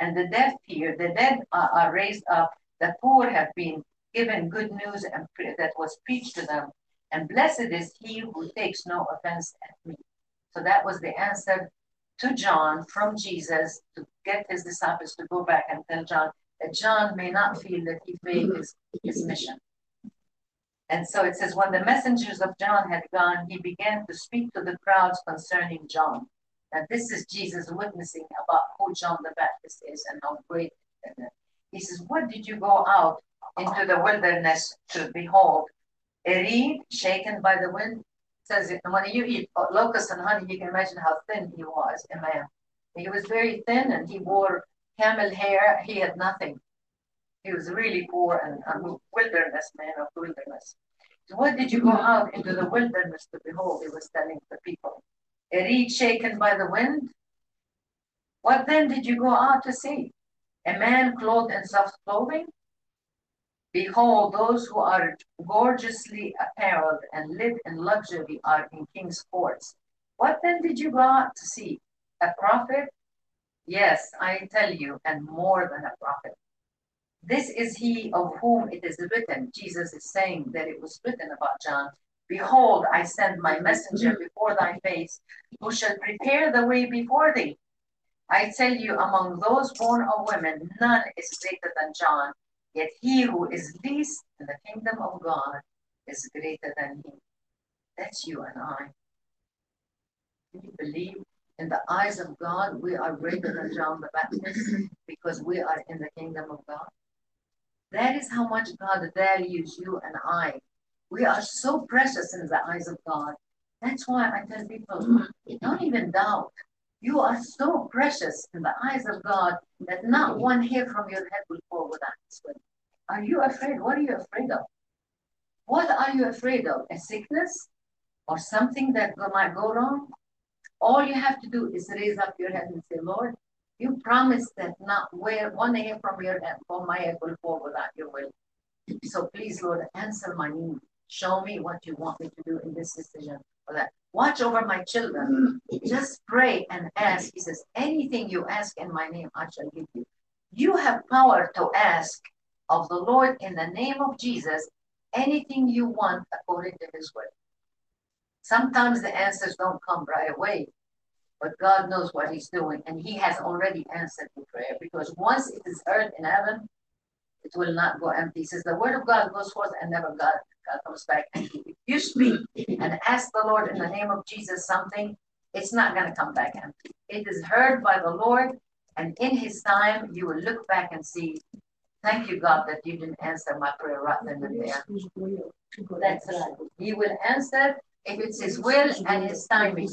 and the deaf hear, the dead are, are raised up, the poor have been given good news and that was preached to them, and blessed is he who takes no offense at me. So that was the answer to John from Jesus to get his disciples to go back and tell John that John may not feel that he failed his, his mission. And so it says, when the messengers of John had gone, he began to speak to the crowds concerning John. Now, this is Jesus witnessing about who John the Baptist is and how great it is. He says, what did you go out into the wilderness to behold? A reed shaken by the wind? It says, when you eat locusts and honey, you can imagine how thin he was, a man. He was very thin and he wore camel hair. He had nothing. He was really poor and a wilderness man of wilderness. So what did you go out into the wilderness to behold? He was telling the people. A reed shaken by the wind? What then did you go out to see? A man clothed in soft clothing? Behold, those who are gorgeously apparelled and live in luxury are in king's courts. What then did you go out to see? A prophet? Yes, I tell you, and more than a prophet. This is he of whom it is written. Jesus is saying that it was written about John. Behold, I send my messenger before thy face, who shall prepare the way before thee. I tell you, among those born of women, none is greater than John. Yet he who is least in the kingdom of God is greater than he. That's you and I. Can you believe? In the eyes of God, we are greater than John the Baptist because we are in the kingdom of God. That is how much God values you and I. We are so precious in the eyes of God. That's why I tell people, don't even doubt. You are so precious in the eyes of God that not one hair from your head will fall without His will. Are you afraid? What are you afraid of? What are you afraid of? A sickness or something that might go wrong? All you have to do is raise up your head and say, Lord, you promised that not where one hair from your head, from my head will fall without your will. So please, Lord, answer my need. Show me what you want me to do in this decision or that. Watch over my children. Just pray and ask. He says, anything you ask in my name, I shall give you. You have power to ask of the Lord in the name of Jesus anything you want according to His will. Sometimes the answers don't come right away, but God knows what He's doing, and He has already answered the prayer, because once it is heard in heaven, it will not go empty. He says the word of God goes forth and never God, God comes back empty. If you speak and ask the Lord in the name of Jesus something, it's not going to come back empty. It is heard by the Lord, and in His time, you will look back and see, thank you, God, that you didn't answer my prayer right then and there. That's right. He will answer if it's His will and His timing.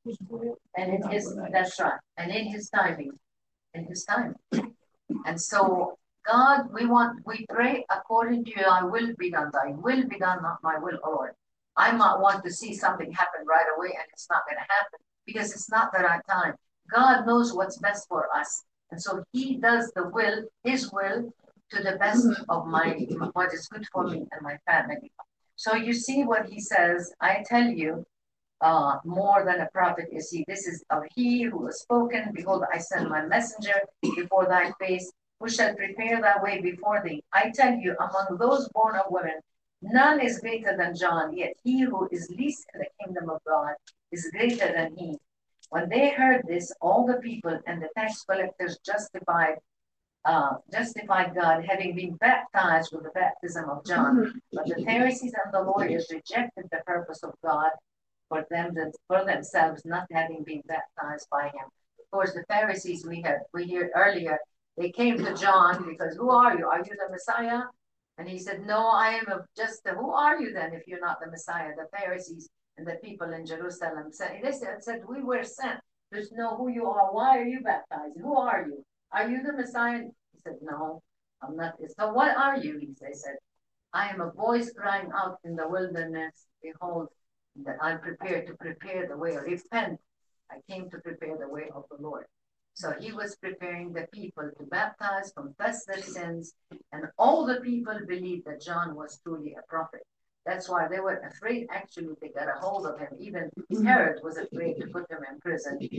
And in His, that's right. And in His timing. In His timing. And so, God, we want, we pray according to Thy will be done. Thy will be done, not my will, O Lord. I might want to see something happen right away, and it's not going to happen because it's not the right time. God knows what's best for us. And so He does the will, His will, to the best of my, what is good for me and my family. So you see what He says, I tell you, uh, more than a prophet is He. This is of He who has spoken. Behold, I send my messenger before thy face, who shall prepare thy way before thee. I tell you, among those born of women, none is greater than John, yet he who is least in the kingdom of God is greater than he. When they heard this, all the people and the tax collectors justified Uh, justified God, having been baptized with the baptism of John. But the Pharisees and the lawyers rejected the purpose of God for them for themselves, not having been baptized by Him. Of course, the Pharisees we had we heard earlier, they came to John because, who are you? Are you the Messiah? And he said, no, I am a, just the, who are you then if you're not the Messiah? The Pharisees and the people in Jerusalem said, they said, said we were sent to know who you are. Why are you baptized? Who are you? Are you the Messiah? He said, no, I'm not. So what are you? He said, I am a voice crying out in the wilderness. Behold, that I'm prepared to prepare the way. Repent. I came to prepare the way of the Lord. So He was preparing the people to baptize, confess their sins, and all the people believed that John was truly a prophet. That's why they were afraid, actually, they got a hold of him. Even Herod was afraid to put him in prison.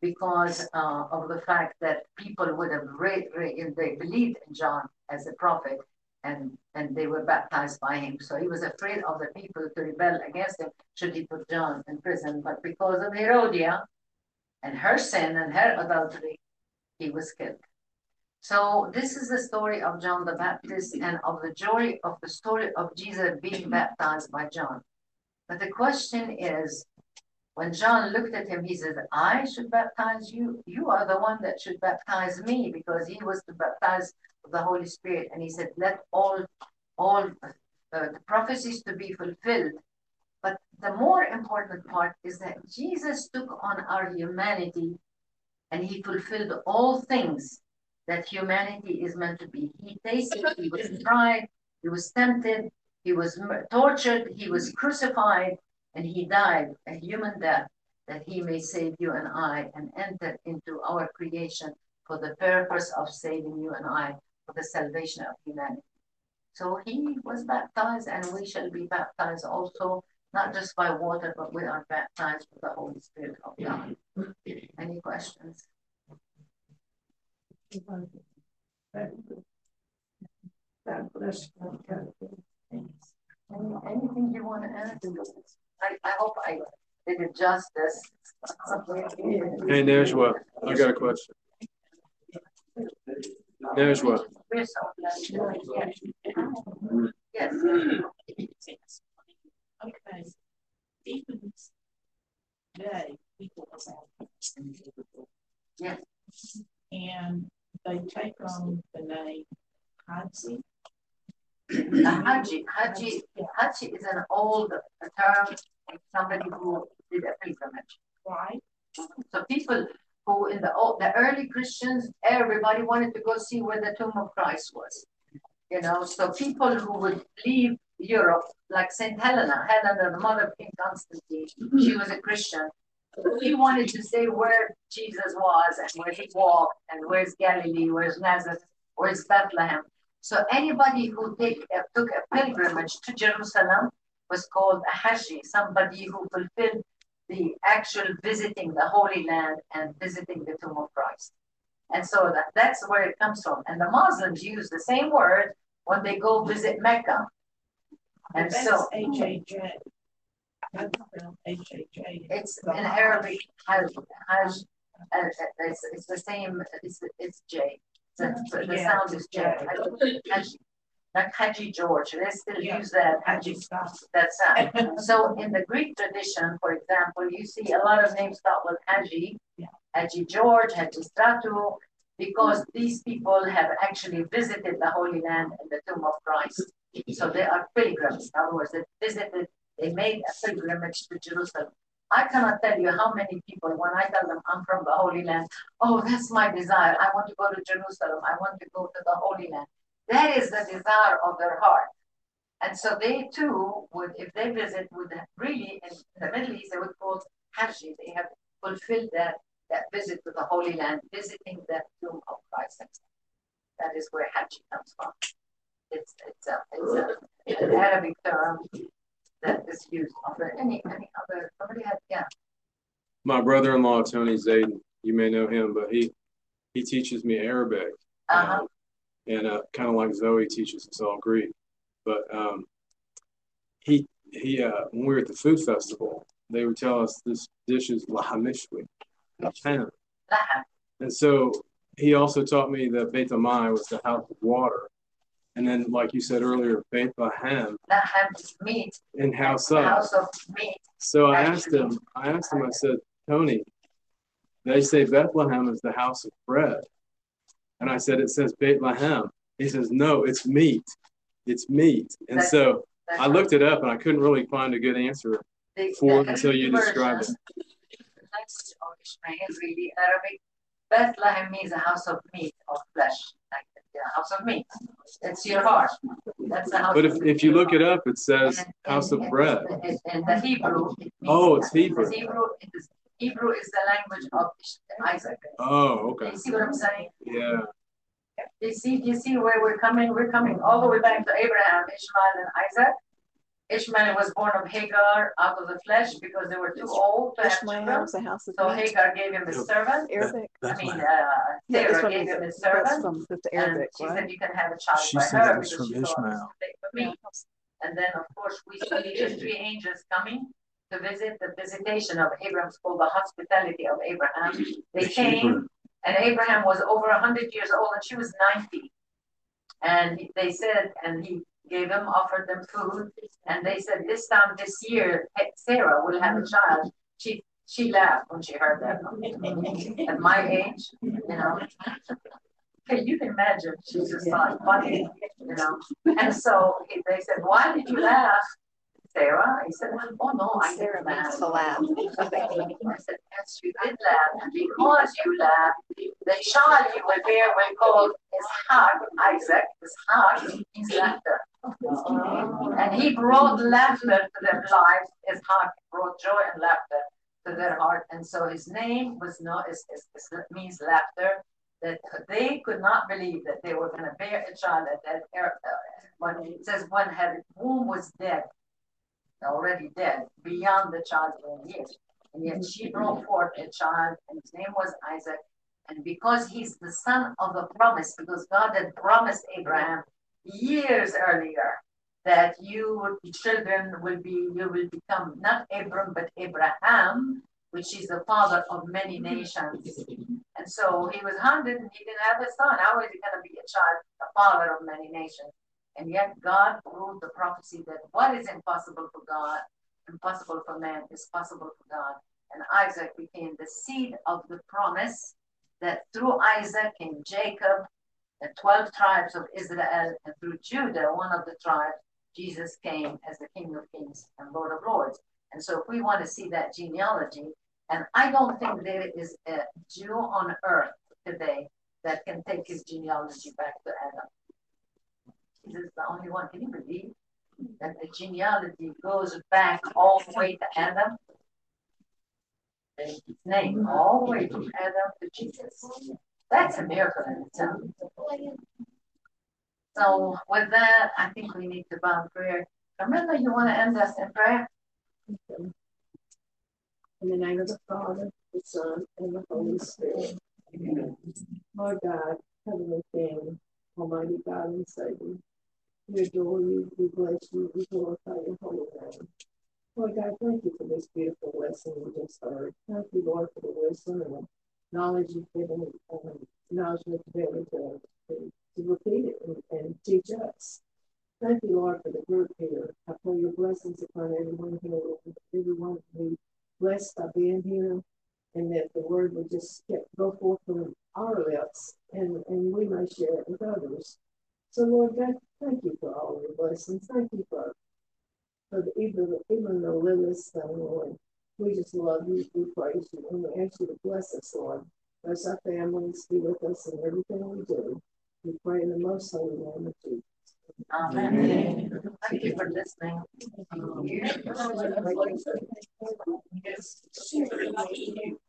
because uh, of the fact that people would have re- re- they believed in John as a prophet, and and they were baptized by him. So he was afraid of the people to rebel against him should he put John in prison. But because of Herodia and her sin and her adultery, he was killed. So this is the story of John the Baptist and of the joy of the story of Jesus being baptized by John. But the question is, when John looked at him, he said, I should baptize you. You are the one that should baptize me, because he was to baptize with the Holy Spirit. And he said, let all, all uh, the prophecies to be fulfilled. But the more important part is that Jesus took on our humanity and he fulfilled all things that humanity is meant to be. He tasted, he was tried, he was tempted, he was tortured, he was crucified, and he died a human death that he may save you and I and enter into our creation for the purpose of saving you and I for the salvation of humanity. So he was baptized, and we shall be baptized also, not just by water, but we are baptized with the Holy Spirit of God. Any questions? God bless you. Any, anything you want to add? I, I hope I did it justice. Hey, Najwa, I got a question. Najwa. Yes. Okay. Even today, people yes. And they take on the name Haji. Haji, Haji, Haji is an old term, somebody who did a pilgrimage. Right. So people who in the old, the early Christians, everybody wanted to go see where the tomb of Christ was. You know, so people who would leave Europe, like Saint Helena, Helena, the mother of King Constantine, she was a Christian. She wanted to say where Jesus was and where he walked and where's Galilee, where's Nazareth, where's Bethlehem. So anybody who take, uh, took a pilgrimage to Jerusalem was called a Haji, somebody who fulfilled the actual visiting the Holy Land and visiting the tomb of Christ. And so that, that's where it comes from. And the Muslims use the same word when they go visit Mecca. And that's so H A J. H A J. It's in Arabic, Hajj, Hajj, uh, it's, it's the same, it's, it's J. The, the yeah, sound is J. Hajj, like Haji George, they still yeah. use that Haji stuff, that sound. So in the Greek tradition, for example, you see a lot of names start with Haji, yeah. Haji George, Haji Stratu, because these people have actually visited the Holy Land and the tomb of Christ. So they are pilgrims. In other words, they visited, they made a pilgrimage to Jerusalem. I cannot tell you how many people, when I tell them I'm from the Holy Land, oh, that's my desire. I want to go to Jerusalem. I want to go to the Holy Land. That is the desire of their heart. And so they too would, if they visit, would really, in the Middle East, they would call Haji. They have fulfilled that, that visit to the Holy Land, visiting that tomb of Christ. That is where Haji comes from. It's, it's, a, it's a, an Arabic term that is used. Over any, any other, somebody had, yeah. My brother-in-law, Tony Zayden, you may know him, but he, he teaches me Arabic. Uh-huh. Um, and uh, kind of like Zoe teaches us all Greek. But um, he, he uh, when we were at the food festival, they would tell us this dish is lahamishwi, lahem. And so he also taught me that Beit Amai was the house of water. And then, like you said earlier, Beit Lahem. Lahem is meat. In house of. House of meat. So I asked him, I asked him, I said, Tony, they say Bethlehem is the house of bread. And I said, it says Beit Lahem. He says, no, it's meat. It's meat. And that's, so that's I looked it up and I couldn't really find a good answer the, for it until you described it. Language of Ishmael, really Arabic. Bethlehem means a house of meat, of flesh. Like the house of meat. It's your heart. That's the house But if, of if you look it up, it says and, house and, of bread. And, and the Hebrew. It oh, it's Hebrew. It's Hebrew. It is, Hebrew is the language of Isaac. Oh, okay. You see what I'm saying? Yeah. You see, you see where we're coming? We're coming all the way back to Abraham, Ishmael, and Isaac. Ishmael was born of Hagar out of the flesh because they were too old to have children. Ishmael, the house of So meat. Hagar gave him a servant. Arabic. I mean, uh, That was Sarah from gave the- him a that's servant. from the And Arabic, she right? said, you can have a child She by said her it was because from she thought it was Ishmael. too late for me. And then, of course, we see the three angels coming to visit. The visitation of Abraham is called the hospitality of Abraham. They came, and Abraham was over one hundred years old, and she was ninety. And he- they said, and he gave them, offered them food, and they said, this time this year, Sarah will have a child. She she laughed when she heard that. At my age, you know. Okay, you can imagine, she's just like funny, you know. And so he, they said, why did you laugh, Sarah? He said, oh no, I didn't laugh. To laugh. I said, yes, you did laugh. And because you laughed, the child you will bear will call Ishaq, Isaac. Ishaq means laughter. And he brought laughter to their lives. Ishaq brought joy and laughter to their heart. And so his name was not, is, is, is, means laughter. That they could not believe that they were going to bear a child at that era. When it says one had womb was dead, already dead, beyond the child's own years. And yet she brought forth a child, and his name was Isaac. And because he's the son of the promise, because God had promised Abraham years earlier that you children will be, you will become not Abram, but Abraham, which is the father of many nations. And so he was one hundred and he didn't have a son. How is he going to be a child, a father of many nations? And yet God proved the prophecy that what is impossible for God, impossible for man, is possible for God. And Isaac became the seed of the promise that through Isaac came Jacob, the twelve tribes of Israel, and through Judah, one of the tribes, Jesus came as the King of Kings and Lord of Lords. And so if we want to see that genealogy, and I don't think there is a Jew on earth today that can take his genealogy back to Adam. This is the only one. Can you believe that the genealogy goes back all the way to Adam? His name all the way from Adam to Jesus. That's a miracle in itself. So with that, I think we need to bow in prayer. Remember, you want to end us in prayer? In the name of the Father, the Son, and the Holy Spirit. Amen. Lord God, Heavenly King, Almighty God and Savior, we adore you, we bless you, we glorify your holy name. Lord God, thank you for this beautiful lesson we just heard. Thank you, Lord, for the wisdom and the knowledge you've given, um, knowledge you've given to, to, to repeat it and, and teach us. Thank you, Lord, for the group here. I pray your blessings upon everyone here, everyone who blessed by being here, and that the word would just get, go forth from our lips, and, and we may share it with others. So, Lord God, thank you for all your blessings. Thank you for, for the, even, even the littlest thing, Lord. We just love you, we praise you, and we ask you to bless us, Lord. Bless our families, be with us in everything we do. We pray in the most holy name of Jesus. Amen. Amen. Thank you for listening. Yes.